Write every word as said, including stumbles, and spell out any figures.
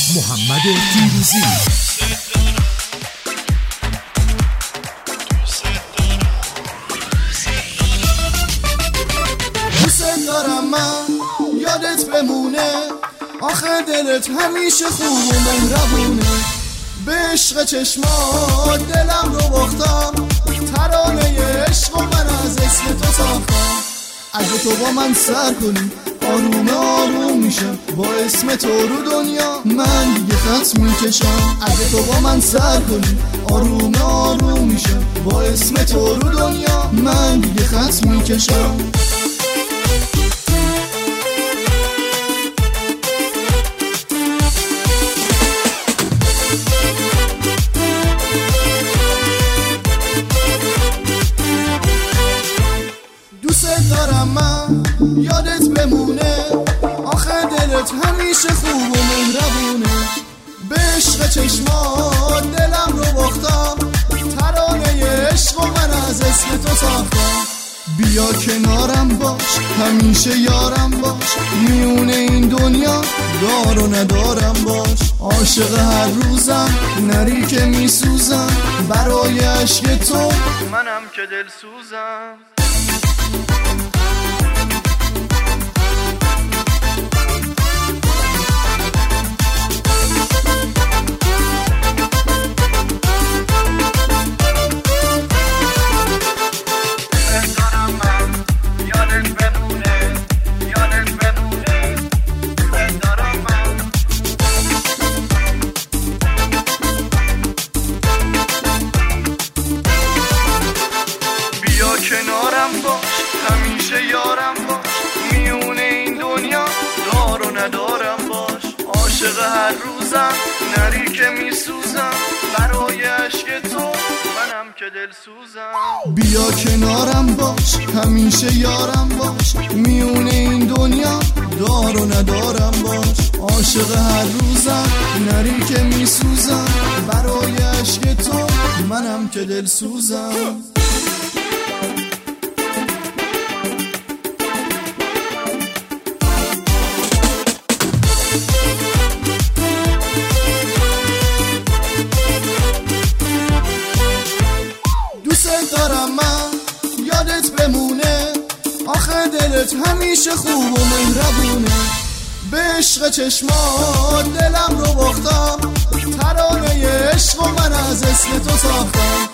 محمد فیروزی. دوست دارم من یادت بمونه، آخه دلت همیشه خوب و مهربونه. به عشق چشمات دلم رو باختم، ترانه عشق و من از اسم تو ساختم. اگه تو با من سر کنی آروم آروم میشم، با اسم تو رو دنیا من دیگه خط میکشم. اگه تو با من سر کنی آروم آروم میشم، با اسم تو رو دنیا من دیگه خط میکشم. دوست دارم من یادت بمونه، آخه دلت همیشه خوب و مهربونه. به عشق چشمات دلم رو باختم، ترانه عشق و من از اسم تو ساختم. بیا کنارم باش، همیشه یارم باش، میونه این دنیا دار و ندارم باش. عاشق هر روزم نری که میسوزم، برای عشق تو منم که دل سوزم. کنارم باش، همیشه یارم باش، میونه این دنیا دار و ندارم باش. عاشق هر روزم نری که میسوزم، برای عشق تو منم که دل سوزم. بیا کنارم باش، همیشه یارم باش، میونه این دنیا دار و ندارم باش. عاشق هر روزم نری که میسوزم، برای عشق تو منم که دل سوزم. دارم من یادت بمونه، آخه دلت همیشه خوب و مهربونه. به عشق چشمات دلم رو باختم، ترانه عشق و من از اسم تو ساختم.